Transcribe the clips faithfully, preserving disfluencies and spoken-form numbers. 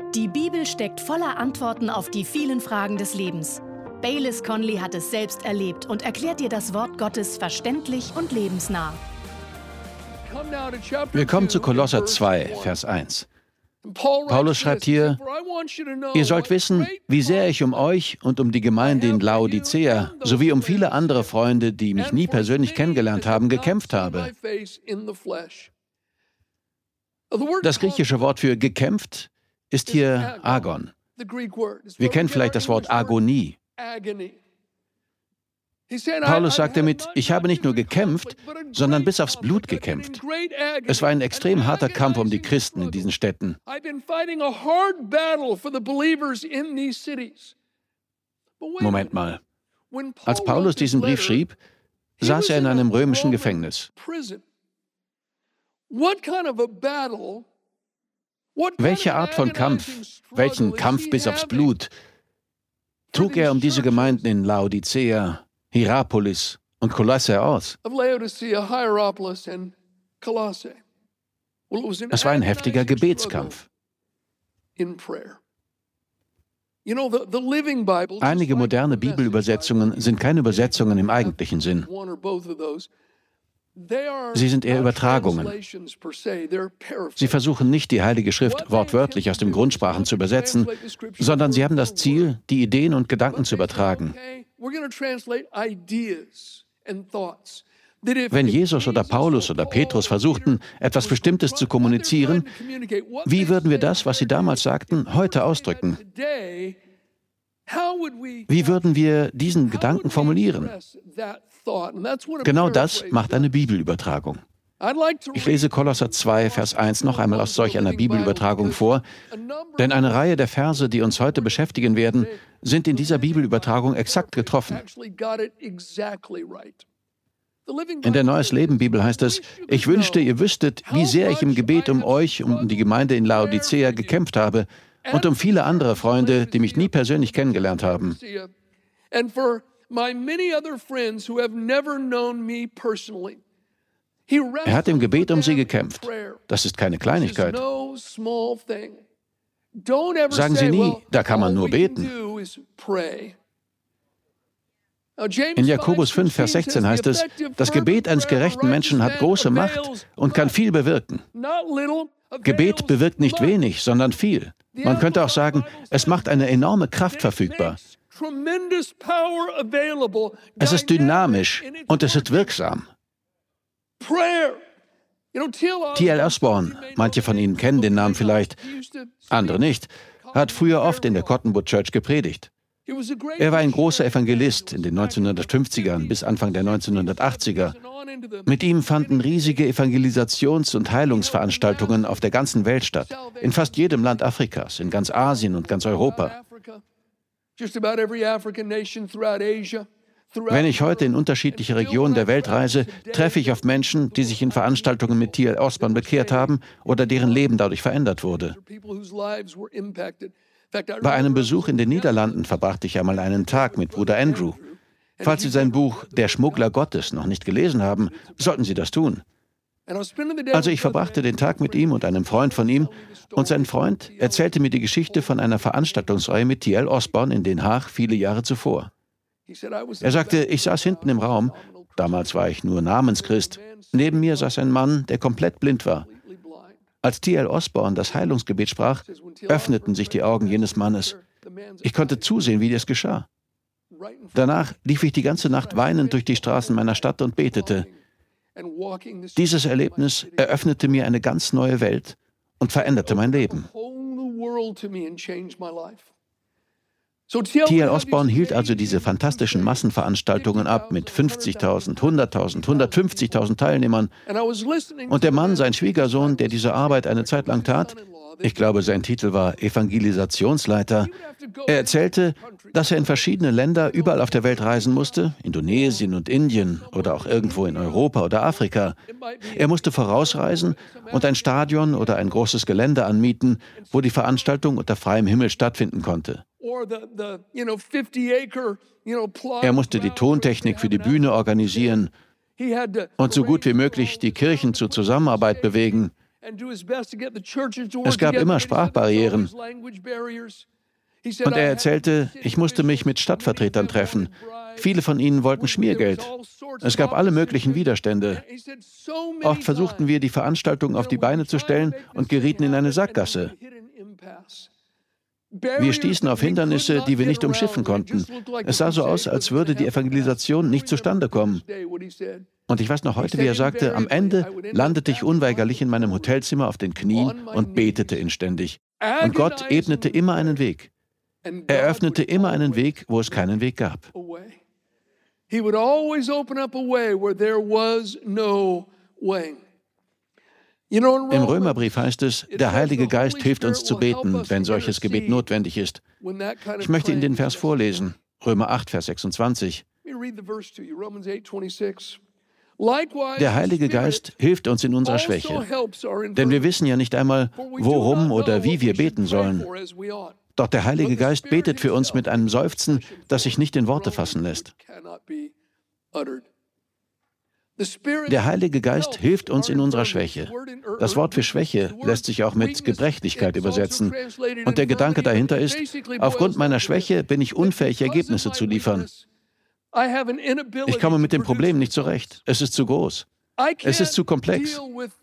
Die Bibel steckt voller Antworten auf die vielen Fragen des Lebens. Baylis Conley hat es selbst erlebt und erklärt dir das Wort Gottes verständlich und lebensnah. Wir kommen zu Kolosser zwei, Vers eins. Paulus schreibt hier: Ihr sollt wissen, wie sehr ich um euch und um die Gemeinde in Laodicea sowie um viele andere Freunde, die mich nie persönlich kennengelernt haben, gekämpft habe. Das griechische Wort für gekämpft ist hier Agon. Wir kennen vielleicht das Wort Agonie. Paulus sagt damit, ich habe nicht nur gekämpft, sondern bis aufs Blut gekämpft. Es war ein extrem harter Kampf um die Christen in diesen Städten. Moment mal. Als Paulus diesen Brief schrieb, saß er in einem römischen Gefängnis. Welche Art von Kampf, welchen Kampf bis aufs Blut, trug er um diese Gemeinden in Laodicea, Hierapolis und Kolosse aus? Es war ein heftiger Gebetskampf. Einige moderne Bibelübersetzungen sind keine Übersetzungen im eigentlichen Sinn. Sie sind eher Übertragungen. Sie versuchen nicht, die Heilige Schrift wortwörtlich aus dem Grundsprachen zu übersetzen, sondern sie haben das Ziel, die Ideen und Gedanken zu übertragen. Wenn Jesus oder Paulus oder Petrus versuchten, etwas Bestimmtes zu kommunizieren, wie würden wir das, was sie damals sagten, heute ausdrücken? Wie würden wir diesen Gedanken formulieren? Genau das macht eine Bibelübertragung. Ich lese Kolosser zwei, Vers eins noch einmal aus solch einer Bibelübertragung vor, denn eine Reihe der Verse, die uns heute beschäftigen werden, sind in dieser Bibelübertragung exakt getroffen. In der Neues Leben Bibel heißt es: Ich wünschte, ihr wüsstet, wie sehr ich im Gebet um euch und um die Gemeinde in Laodicea gekämpft habe und um viele andere Freunde, die mich nie persönlich kennengelernt haben. Er hat im Gebet um sie gekämpft. Das ist keine Kleinigkeit. Sagen Sie nie, da kann man nur beten. In Jakobus fünf, Vers sechzehn heißt es, das Gebet eines gerechten Menschen hat große Macht und kann viel bewirken. Gebet bewirkt nicht wenig, sondern viel. Man könnte auch sagen, es macht eine enorme Kraft verfügbar. Es ist dynamisch und es ist wirksam. T L Osborne, manche von Ihnen kennen den Namen vielleicht, andere nicht, hat früher oft in der Cottonwood Church gepredigt. Er war ein großer Evangelist in den neunzehnhundertfünfzigern bis Anfang der neunzehnhundertachtziger. Mit ihm fanden riesige Evangelisations- und Heilungsveranstaltungen auf der ganzen Welt statt, in fast jedem Land Afrikas, in ganz Asien und ganz Europa. Wenn ich heute in unterschiedliche Regionen der Welt reise, treffe ich auf Menschen, die sich in Veranstaltungen mit T L Osborne bekehrt haben oder deren Leben dadurch verändert wurde. Bei einem Besuch in den Niederlanden verbrachte ich einmal einen Tag mit Bruder Andrew. Falls Sie sein Buch »Der Schmuggler Gottes« noch nicht gelesen haben, sollten Sie das tun. Also ich verbrachte den Tag mit ihm und einem Freund von ihm, und sein Freund erzählte mir die Geschichte von einer Veranstaltungsreihe mit T L Osborne in Den Haag viele Jahre zuvor. Er sagte, ich saß hinten im Raum, damals war ich nur Namenschrist, neben mir saß ein Mann, der komplett blind war. Als T L Osborne das Heilungsgebet sprach, öffneten sich die Augen jenes Mannes. Ich konnte zusehen, wie das geschah. Danach lief ich die ganze Nacht weinend durch die Straßen meiner Stadt und betete. Dieses Erlebnis eröffnete mir eine ganz neue Welt und veränderte mein Leben. T L Osborne hielt also diese fantastischen Massenveranstaltungen ab mit fünfzigtausend, hunderttausend, hundertfünfzigtausend Teilnehmern. Und der Mann, sein Schwiegersohn, der diese Arbeit eine Zeit lang tat, ich glaube, sein Titel war Evangelisationsleiter, er erzählte, dass er in verschiedene Länder überall auf der Welt reisen musste, Indonesien und Indien oder auch irgendwo in Europa oder Afrika. Er musste vorausreisen und ein Stadion oder ein großes Gelände anmieten, wo die Veranstaltung unter freiem Himmel stattfinden konnte. Er musste die Tontechnik für die Bühne organisieren und so gut wie möglich die Kirchen zur Zusammenarbeit bewegen. Es gab immer Sprachbarrieren. Und er erzählte, ich musste mich mit Stadtvertretern treffen. Viele von ihnen wollten Schmiergeld. Es gab alle möglichen Widerstände. Oft versuchten wir, die Veranstaltung auf die Beine zu stellen und gerieten in eine Sackgasse. Wir stießen auf Hindernisse, die wir nicht umschiffen konnten. Es sah so aus, als würde die Evangelisation nicht zustande kommen. Und ich weiß noch heute, wie er sagte, am Ende landete ich unweigerlich in meinem Hotelzimmer auf den Knien und betete inständig. Und Gott ebnete immer einen Weg. Er öffnete immer einen Weg, wo es keinen Weg gab. He would always open up a way where there was no way. Im Römerbrief heißt es, der Heilige Geist hilft uns zu beten, wenn solches Gebet notwendig ist. Ich möchte Ihnen den Vers vorlesen, Römer acht, Vers sechsundzwanzig. Der Heilige Geist hilft uns in unserer Schwäche, denn wir wissen ja nicht einmal, worum oder wie wir beten sollen. Doch der Heilige Geist betet für uns mit einem Seufzen, das sich nicht in Worte fassen lässt. Der Heilige Geist hilft uns in unserer Schwäche. Das Wort für Schwäche lässt sich auch mit Gebrechlichkeit übersetzen. Und der Gedanke dahinter ist, aufgrund meiner Schwäche bin ich unfähig, Ergebnisse zu liefern. Ich komme mit dem Problem nicht zurecht. Es ist zu groß. Es ist zu komplex.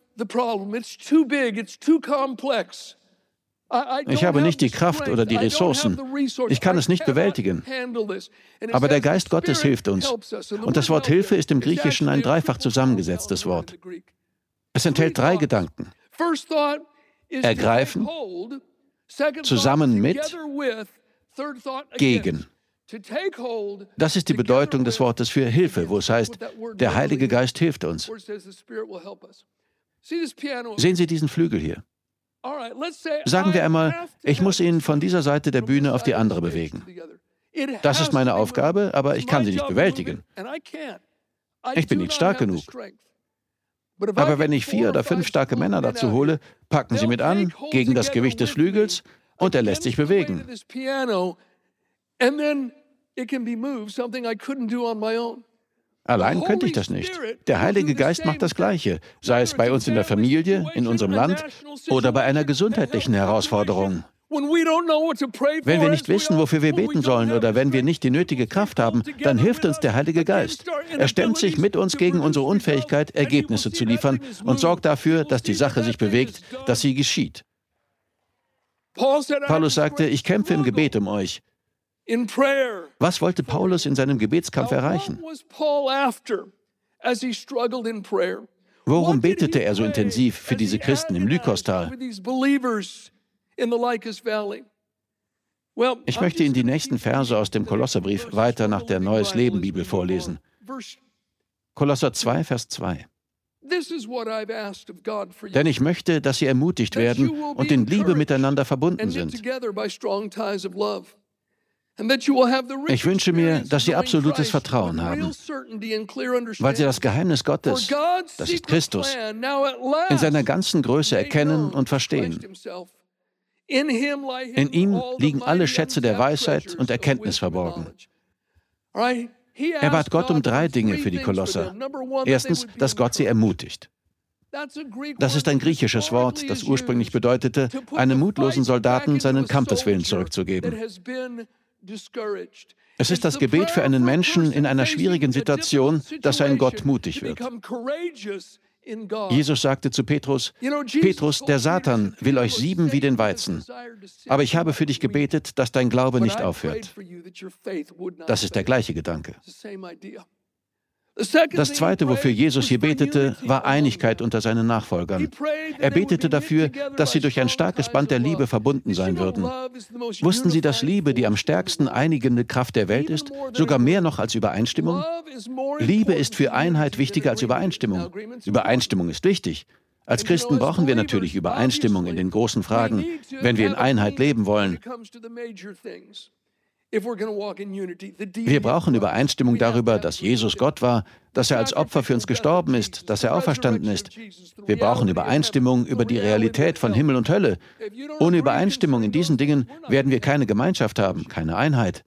Ich habe nicht die Kraft oder die Ressourcen. Ich kann es nicht bewältigen. Aber der Geist Gottes hilft uns. Und das Wort Hilfe ist im Griechischen ein dreifach zusammengesetztes Wort. Es enthält drei Gedanken. Ergreifen, zusammen mit, gegen. Das ist die Bedeutung des Wortes für Hilfe, wo es heißt, der Heilige Geist hilft uns. Sehen Sie diesen Flügel hier? Sagen wir einmal, ich muss ihn von dieser Seite der Bühne auf die andere bewegen. Das ist meine Aufgabe, aber ich kann sie nicht bewältigen. Ich bin nicht stark genug. Aber wenn ich vier oder fünf starke Männer dazu hole, packen sie mit an, gegen das Gewicht des Flügels, und er lässt sich bewegen. Allein könnte ich das nicht. Der Heilige Geist macht das Gleiche, sei es bei uns in der Familie, in unserem Land oder bei einer gesundheitlichen Herausforderung. Wenn wir nicht wissen, wofür wir beten sollen oder wenn wir nicht die nötige Kraft haben, dann hilft uns der Heilige Geist. Er stemmt sich mit uns gegen unsere Unfähigkeit, Ergebnisse zu liefern und sorgt dafür, dass die Sache sich bewegt, dass sie geschieht. Paulus sagte, ich kämpfe im Gebet um euch. Was wollte Paulus in seinem Gebetskampf erreichen? Worum betete er so intensiv für diese Christen im Lykostal? Ich möchte Ihnen die nächsten Verse aus dem Kolosserbrief weiter nach der Neues Leben Bibel vorlesen. Kolosser zwei, Vers zwei. Denn ich möchte, dass sie ermutigt werden und in Liebe miteinander verbunden sind. Ich wünsche mir, dass Sie absolutes Vertrauen haben, weil Sie das Geheimnis Gottes, das ist Christus, in seiner ganzen Größe erkennen und verstehen. In ihm liegen alle Schätze der Weisheit und Erkenntnis verborgen. Er bat Gott um drei Dinge für die Kolosser. Erstens, dass Gott sie ermutigt. Das ist ein griechisches Wort, das ursprünglich bedeutete, einem mutlosen Soldaten seinen Kampfeswillen zurückzugeben. Es ist das Gebet für einen Menschen in einer schwierigen Situation, dass ein Gott mutig wird. Jesus sagte zu Petrus, Petrus, der Satan will euch sieben wie den Weizen. Aber ich habe für dich gebetet, dass dein Glaube nicht aufhört. Das ist der gleiche Gedanke. Das Zweite, wofür Jesus hier betete, war Einigkeit unter seinen Nachfolgern. Er betete dafür, dass sie durch ein starkes Band der Liebe verbunden sein würden. Wussten Sie, dass Liebe die am stärksten einigende Kraft der Welt ist, sogar mehr noch als Übereinstimmung? Liebe ist für Einheit wichtiger als Übereinstimmung. Übereinstimmung ist wichtig. Als Christen brauchen wir natürlich Übereinstimmung in den großen Fragen, wenn wir in Einheit leben wollen. Wir brauchen Übereinstimmung darüber, dass Jesus Gott war, dass er als Opfer für uns gestorben ist, dass er auferstanden ist. Wir brauchen Übereinstimmung über die Realität von Himmel und Hölle. Ohne Übereinstimmung in diesen Dingen werden wir keine Gemeinschaft haben, keine Einheit.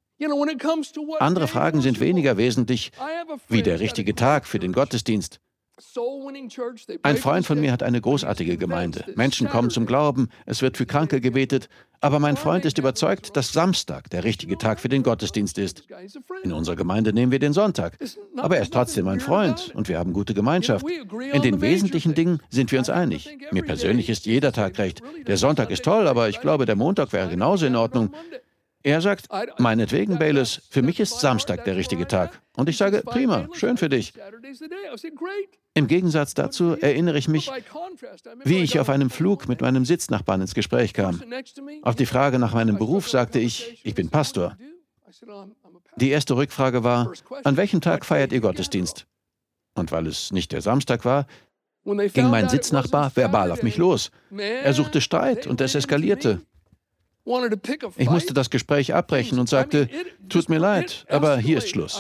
Andere Fragen sind weniger wesentlich, wie der richtige Tag für den Gottesdienst. Ein Freund von mir hat eine großartige Gemeinde. Menschen kommen zum Glauben, es wird für Kranke gebetet. Aber mein Freund ist überzeugt, dass Samstag der richtige Tag für den Gottesdienst ist. In unserer Gemeinde nehmen wir den Sonntag. Aber er ist trotzdem ein Freund und wir haben gute Gemeinschaft. In den wesentlichen Dingen sind wir uns einig. Mir persönlich ist jeder Tag recht. Der Sonntag ist toll, aber ich glaube, der Montag wäre genauso in Ordnung. Er sagt, meinetwegen, Baylis, für mich ist Samstag der richtige Tag. Und ich sage, prima, schön für dich. Im Gegensatz dazu erinnere ich mich, wie ich auf einem Flug mit meinem Sitznachbarn ins Gespräch kam. Auf die Frage nach meinem Beruf sagte ich, ich bin Pastor. Die erste Rückfrage war, an welchem Tag feiert ihr Gottesdienst? Und weil es nicht der Samstag war, ging mein Sitznachbar verbal auf mich los. Er suchte Streit und es eskalierte. Ich musste das Gespräch abbrechen und sagte, tut mir leid, aber hier ist Schluss.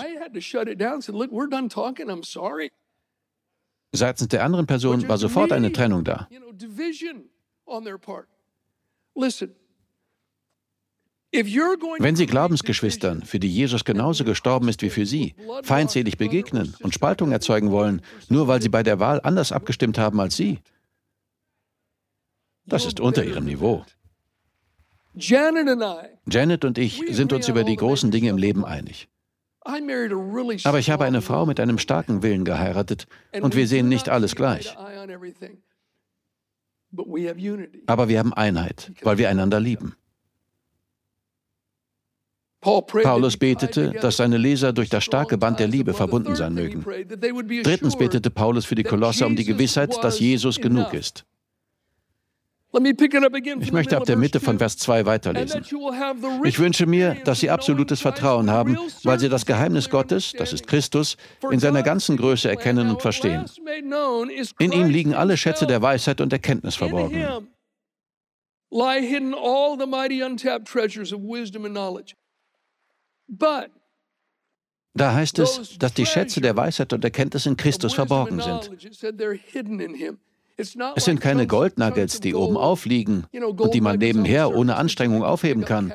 Seitens der anderen Person war sofort eine Trennung da. Wenn Sie Glaubensgeschwistern, für die Jesus genauso gestorben ist wie für Sie, feindselig begegnen und Spaltung erzeugen wollen, nur weil Sie bei der Wahl anders abgestimmt haben als Sie, das ist unter Ihrem Niveau. Janet und ich sind uns über die großen Dinge im Leben einig. Aber ich habe eine Frau mit einem starken Willen geheiratet und wir sehen nicht alles gleich. Aber wir haben Einheit, weil wir einander lieben. Paulus betete, dass seine Leser durch das starke Band der Liebe verbunden sein mögen. Drittens betete Paulus für die Kolosser um die Gewissheit, dass Jesus genug ist. Ich möchte ab der Mitte von Vers zwei weiterlesen. Ich wünsche mir, dass Sie absolutes Vertrauen haben, weil Sie das Geheimnis Gottes, das ist Christus, in seiner ganzen Größe erkennen und verstehen. In ihm liegen alle Schätze der Weisheit und Erkenntnis verborgen. Da heißt es, dass die Schätze der Weisheit und Erkenntnis in Christus verborgen sind. Es sind keine Goldnuggets, die oben aufliegen und die man nebenher ohne Anstrengung aufheben kann.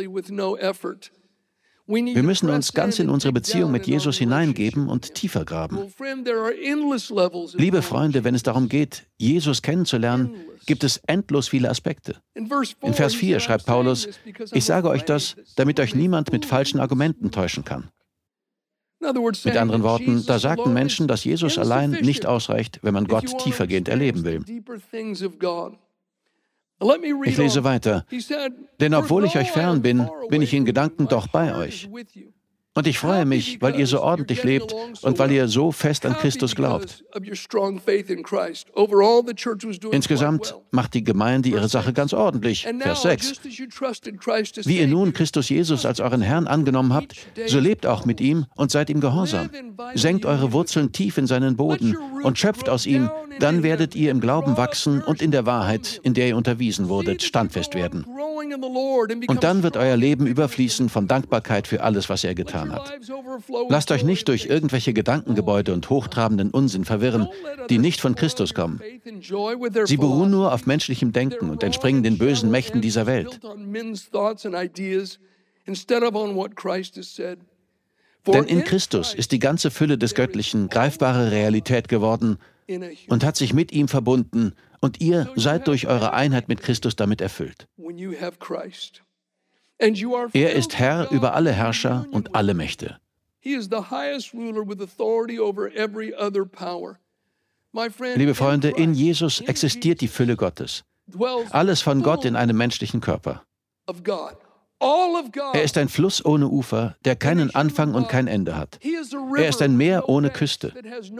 Wir müssen uns ganz in unsere Beziehung mit Jesus hineingeben und tiefer graben. Liebe Freunde, wenn es darum geht, Jesus kennenzulernen, gibt es endlos viele Aspekte. In Vers vier schreibt Paulus, ich sage euch das, damit euch niemand mit falschen Argumenten täuschen kann. Mit anderen Worten, da sagten Menschen, dass Jesus allein nicht ausreicht, wenn man Gott tiefergehend erleben will. Ich lese weiter. Denn obwohl ich euch fern bin, bin ich in Gedanken doch bei euch. Und ich freue mich, weil ihr so ordentlich lebt und weil ihr so fest an Christus glaubt. Insgesamt macht die Gemeinde ihre Sache ganz ordentlich. Vers sechs. Wie ihr nun Christus Jesus als euren Herrn angenommen habt, so lebt auch mit ihm und seid ihm gehorsam. Senkt eure Wurzeln tief in seinen Boden und schöpft aus ihm, dann werdet ihr im Glauben wachsen und in der Wahrheit, in der ihr unterwiesen wurdet, standfest werden. Und dann wird euer Leben überfließen von Dankbarkeit für alles, was er getan hat. Lasst euch nicht durch irgendwelche Gedankengebäude und hochtrabenden Unsinn verwirren, die nicht von Christus kommen. Sie beruhen nur auf menschlichem Denken und entspringen den bösen Mächten dieser Welt. Denn in Christus ist die ganze Fülle des Göttlichen greifbare Realität geworden und hat sich mit ihm verbunden, und ihr seid durch eure Einheit mit Christus damit erfüllt. Er ist Herr über alle Herrscher und alle Mächte. Liebe Freunde, in Jesus existiert die Fülle Gottes. Alles von Gott in einem menschlichen Körper. Er ist ein Fluss ohne Ufer, der keinen Anfang und kein Ende hat. Er ist ein Meer ohne Küste.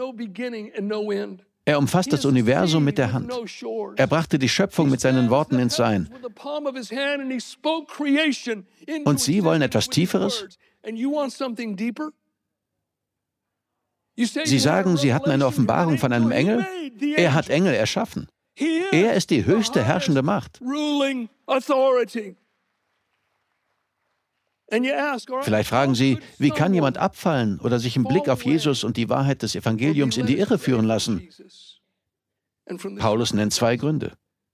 Er umfasst das Universum mit der Hand. Er brachte die Schöpfung mit seinen Worten ins Sein. Und Sie wollen etwas Tieferes? Sie sagen, Sie hatten eine Offenbarung von einem Engel? Er hat Engel erschaffen. Er ist die höchste herrschende Macht. Vielleicht fragen Sie, wie kann jemand abfallen oder sich im Blick auf Jesus und die Wahrheit des Evangeliums in die Irre führen lassen? Paulus nennt zwei Gründe.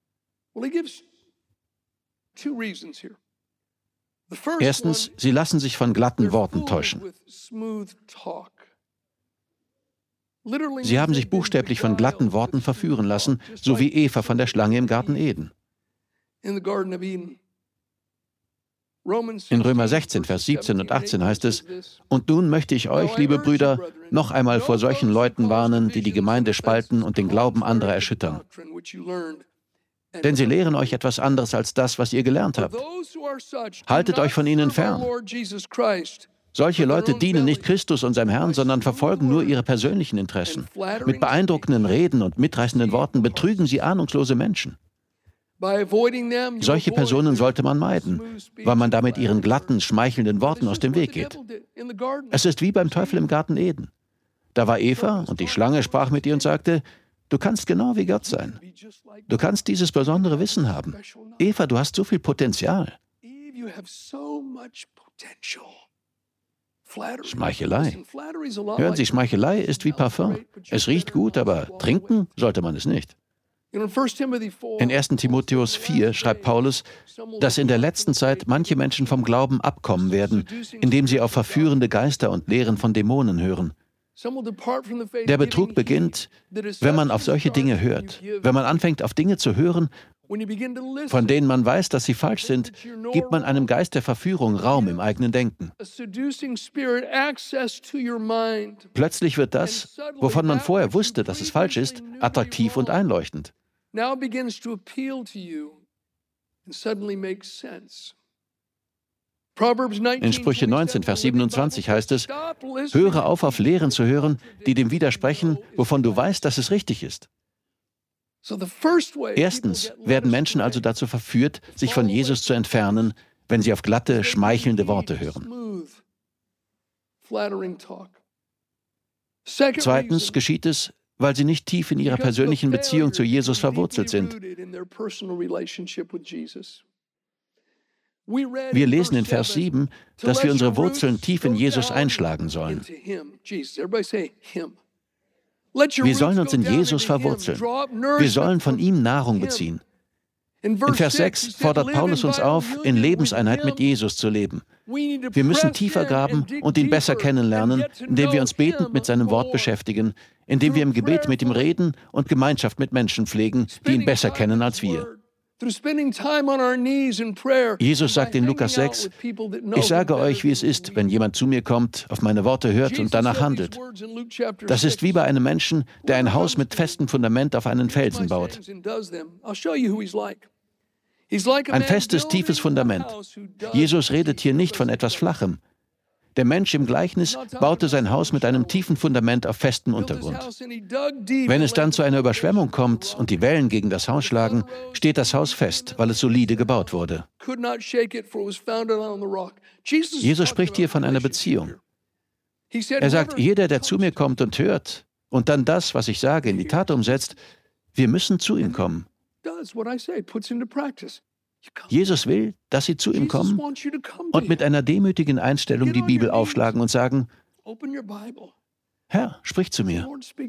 Erstens, sie lassen sich von glatten Worten täuschen. Sie haben sich buchstäblich von glatten Worten verführen lassen, so wie Eva von der Schlange im Garten Eden. In Römer sechzehn, Vers siebzehn und achtzehn heißt es: Und nun möchte ich euch, liebe Brüder, noch einmal vor solchen Leuten warnen, die die Gemeinde spalten und den Glauben anderer erschüttern. Denn sie lehren euch etwas anderes als das, was ihr gelernt habt. Haltet euch von ihnen fern. Solche Leute dienen nicht Christus, unserem Herrn, sondern verfolgen nur ihre persönlichen Interessen. Mit beeindruckenden Reden und mitreißenden Worten betrügen sie ahnungslose Menschen. Solche Personen sollte man meiden, weil man damit ihren glatten, schmeichelnden Worten aus dem Weg geht. Es ist wie beim Teufel im Garten Eden. Da war Eva und die Schlange sprach mit ihr und sagte: Du kannst genau wie Gott sein. Du kannst dieses besondere Wissen haben. Eva, du hast so viel Potenzial. Schmeichelei. Hören Sie, Schmeichelei ist wie Parfum. Es riecht gut, aber trinken sollte man es nicht. In ersten Timotheus vier schreibt Paulus, dass in der letzten Zeit manche Menschen vom Glauben abkommen werden, indem sie auf verführende Geister und Lehren von Dämonen hören. Der Betrug beginnt, wenn man auf solche Dinge hört. Wenn man anfängt, auf Dinge zu hören, von denen man weiß, dass sie falsch sind, gibt man einem Geist der Verführung Raum im eigenen Denken. Plötzlich wird das, wovon man vorher wusste, dass es falsch ist, attraktiv und einleuchtend. In Sprüche neunzehn, Vers siebenundzwanzig heißt es: Höre auf, auf Lehren zu hören, die dem widersprechen, wovon du weißt, dass es richtig ist. Erstens werden Menschen also dazu verführt, sich von Jesus zu entfernen, wenn sie auf glatte, schmeichelnde Worte hören. Zweitens geschieht es, weil sie nicht tief in ihrer persönlichen Beziehung zu Jesus verwurzelt sind. Wir lesen in Vers sieben, dass wir unsere Wurzeln tief in Jesus einschlagen sollen. Wir sollen uns in Jesus verwurzeln. Wir sollen von ihm Nahrung beziehen. In Vers sechs fordert Paulus uns auf, in Lebenseinheit mit Jesus zu leben. Wir müssen tiefer graben und ihn besser kennenlernen, indem wir uns betend mit seinem Wort beschäftigen, indem wir im Gebet mit ihm reden und Gemeinschaft mit Menschen pflegen, die ihn besser kennen als wir. Jesus sagt in Lukas sechs: Ich sage euch, wie es ist, wenn jemand zu mir kommt, auf meine Worte hört und danach handelt. Das ist wie bei einem Menschen, der ein Haus mit festem Fundament auf einen Felsen baut. Ein festes, tiefes Fundament. Jesus redet hier nicht von etwas Flachem. Der Mensch im Gleichnis baute sein Haus mit einem tiefen Fundament auf festem Untergrund. Wenn es dann zu einer Überschwemmung kommt und die Wellen gegen das Haus schlagen, steht das Haus fest, weil es solide gebaut wurde. Jesus spricht hier von einer Beziehung. Er sagt, jeder, der zu mir kommt und hört und dann das, was ich sage, in die Tat umsetzt, wir müssen zu ihm kommen. Jesus will, dass sie zu ihm kommen und mit einer demütigen Einstellung die Bibel aufschlagen und sagen: Herr, sprich zu mir.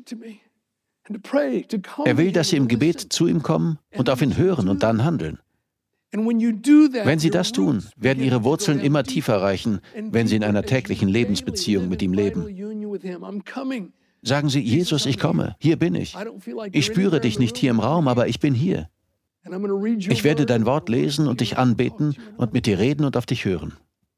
Er will, dass sie im Gebet zu ihm kommen und auf ihn hören und dann handeln. Wenn sie das tun, werden ihre Wurzeln immer tiefer reichen, wenn sie in einer täglichen Lebensbeziehung mit ihm leben. Sagen Sie: Jesus, ich komme, hier bin ich. Ich spüre dich nicht hier im Raum, aber ich bin hier. Ich werde dein Wort lesen und dich anbeten und mit dir reden und auf dich hören.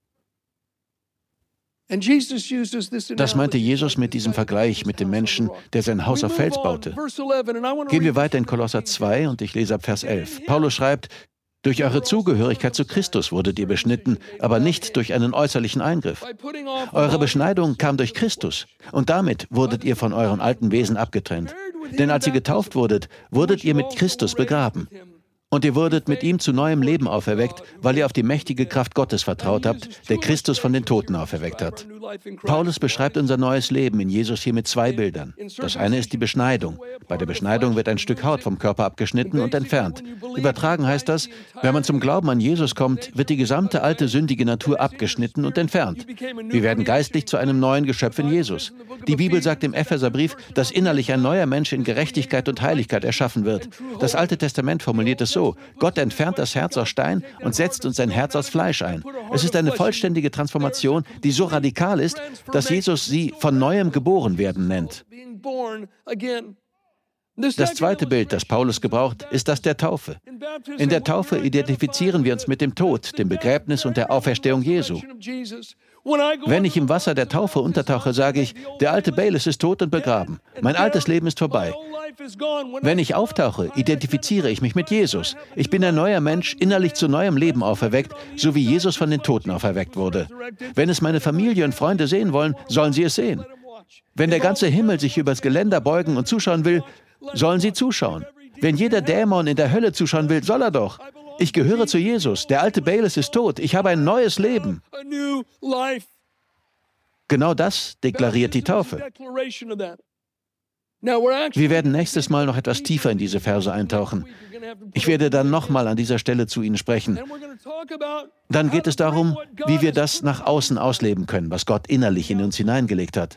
Das meinte Jesus mit diesem Vergleich mit dem Menschen, der sein Haus auf Fels baute. Gehen wir weiter in Kolosser zwei und ich lese ab Vers elf. Paulus schreibt: Durch eure Zugehörigkeit zu Christus wurdet ihr beschnitten, aber nicht durch einen äußerlichen Eingriff. Eure Beschneidung kam durch Christus und damit wurdet ihr von eurem alten Wesen abgetrennt. Denn als ihr getauft wurdet, wurdet ihr mit Christus begraben. Und ihr wurdet mit ihm zu neuem Leben auferweckt, weil ihr auf die mächtige Kraft Gottes vertraut habt, der Christus von den Toten auferweckt hat. Paulus beschreibt unser neues Leben in Jesus hier mit zwei Bildern. Das eine ist die Beschneidung. Bei der Beschneidung wird ein Stück Haut vom Körper abgeschnitten und entfernt. Übertragen heißt das, wenn man zum Glauben an Jesus kommt, wird die gesamte alte sündige Natur abgeschnitten und entfernt. Wir werden geistlich zu einem neuen Geschöpf in Jesus. Die Bibel sagt im Epheserbrief, dass innerlich ein neuer Mensch in Gerechtigkeit und Heiligkeit erschaffen wird. Das Alte Testament formuliert es so: Gott entfernt das Herz aus Stein und setzt uns sein Herz aus Fleisch ein. Es ist eine vollständige Transformation, die so radikal ist, dass Jesus sie von neuem geboren werden nennt. Das zweite Bild, das Paulus gebraucht, ist das der Taufe. In der Taufe identifizieren wir uns mit dem Tod, dem Begräbnis und der Auferstehung Jesu. Wenn ich im Wasser der Taufe untertauche, sage ich, der alte Baylis ist tot und begraben. Mein altes Leben ist vorbei. Wenn ich auftauche, identifiziere ich mich mit Jesus. Ich bin ein neuer Mensch, innerlich zu neuem Leben auferweckt, so wie Jesus von den Toten auferweckt wurde. Wenn es meine Familie und Freunde sehen wollen, sollen sie es sehen. Wenn der ganze Himmel sich übers Geländer beugen und zuschauen will, sollen sie zuschauen. Wenn jeder Dämon in der Hölle zuschauen will, soll er doch. Ich gehöre zu Jesus. Der alte Baylis ist tot. Ich habe ein neues Leben. Genau das deklariert die Taufe. Wir werden nächstes Mal noch etwas tiefer in diese Verse eintauchen. Ich werde dann nochmal an dieser Stelle zu Ihnen sprechen. Dann geht es darum, wie wir das nach außen ausleben können, was Gott innerlich in uns hineingelegt hat.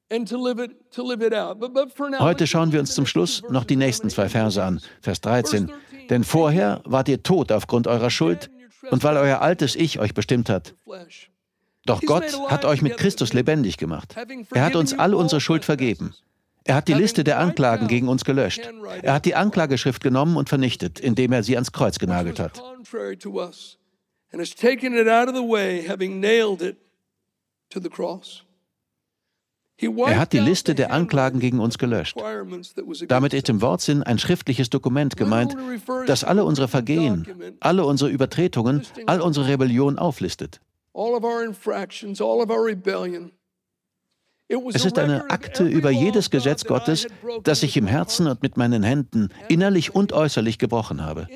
Heute schauen wir uns zum Schluss noch die nächsten zwei Verse an, Vers dreizehn. Denn vorher wart ihr tot aufgrund eurer Schuld und weil euer altes Ich euch bestimmt hat. Doch Gott hat euch mit Christus lebendig gemacht. Er hat uns alle unsere Schuld vergeben. Er hat die Liste der Anklagen gegen uns gelöscht. Er hat die Anklageschrift genommen und vernichtet, indem er sie ans Kreuz genagelt hat. Er hat die Liste der Anklagen gegen uns gelöscht. Damit ist im Wortsinn ein schriftliches Dokument gemeint, das alle unsere Vergehen, alle unsere Übertretungen, all unsere Rebellion auflistet. Es ist eine Akte über jedes Gesetz Gottes, das ich im Herzen und mit meinen Händen innerlich und äußerlich gebrochen habe.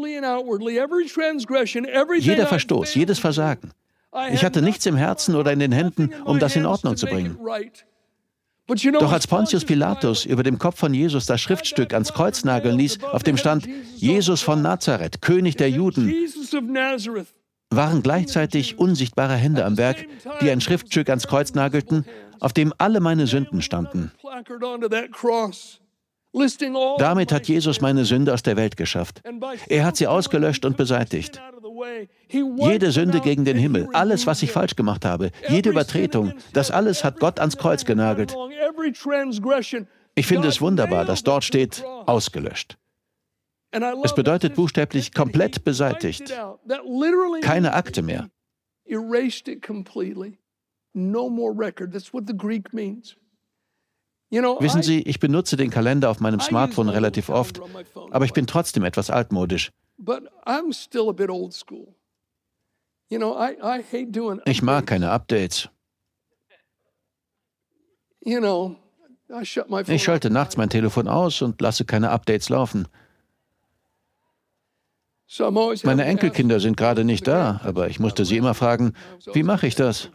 Jeder Verstoß, jedes Versagen. Ich hatte nichts im Herzen oder in den Händen, um das in Ordnung zu bringen. Doch als Pontius Pilatus über dem Kopf von Jesus das Schriftstück ans Kreuz nageln ließ, auf dem stand Jesus von Nazareth, König der Juden, waren gleichzeitig unsichtbare Hände am Werk, die ein Schriftstück ans Kreuz nagelten, auf dem alle meine Sünden standen. Damit hat Jesus meine Sünde aus der Welt geschafft. Er hat sie ausgelöscht und beseitigt. Jede Sünde gegen den Himmel, alles, was ich falsch gemacht habe, jede Übertretung, das alles hat Gott ans Kreuz genagelt. Ich finde es wunderbar, dass dort steht, ausgelöscht. Es bedeutet buchstäblich komplett beseitigt. Keine Akte mehr. Wissen Sie, ich benutze den Kalender auf meinem Smartphone relativ oft, aber ich bin trotzdem etwas altmodisch. Ich mag keine Updates. Ich schalte nachts mein Telefon aus und lasse keine Updates laufen. Meine Enkelkinder sind gerade nicht da, aber ich musste sie immer fragen, wie mache ich das?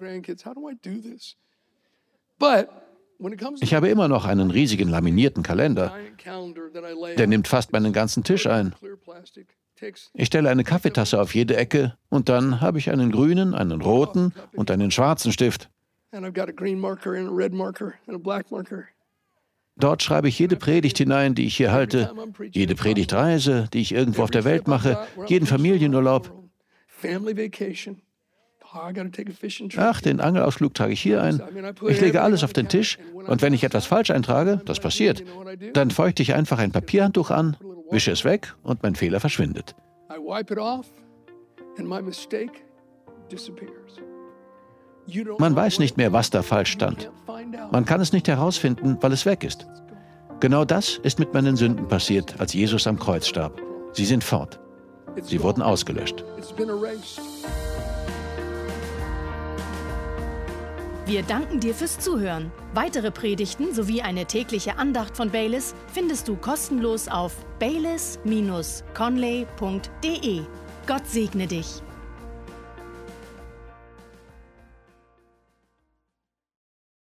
Ich habe immer noch einen riesigen laminierten Kalender. Der nimmt fast meinen ganzen Tisch ein. Ich stelle eine Kaffeetasse auf jede Ecke und dann habe ich einen grünen, einen roten und einen schwarzen Stift. Dort schreibe ich jede Predigt hinein, die ich hier halte, jede Predigtreise, die ich irgendwo auf der Welt mache, jeden Familienurlaub. Ach, den Angelausflug trage ich hier ein. Ich lege alles auf den Tisch und wenn ich etwas falsch eintrage, das passiert, dann feuchte ich einfach ein Papierhandtuch an, wische es weg und mein Fehler verschwindet. Man weiß nicht mehr, was da falsch stand. Man kann es nicht herausfinden, weil es weg ist. Genau das ist mit meinen Sünden passiert, als Jesus am Kreuz starb. Sie sind fort. Sie wurden ausgelöscht. Wir danken dir fürs Zuhören. Weitere Predigten sowie eine tägliche Andacht von Baylis findest du kostenlos auf baylis Bindestrich conley Punkt de. Gott segne dich.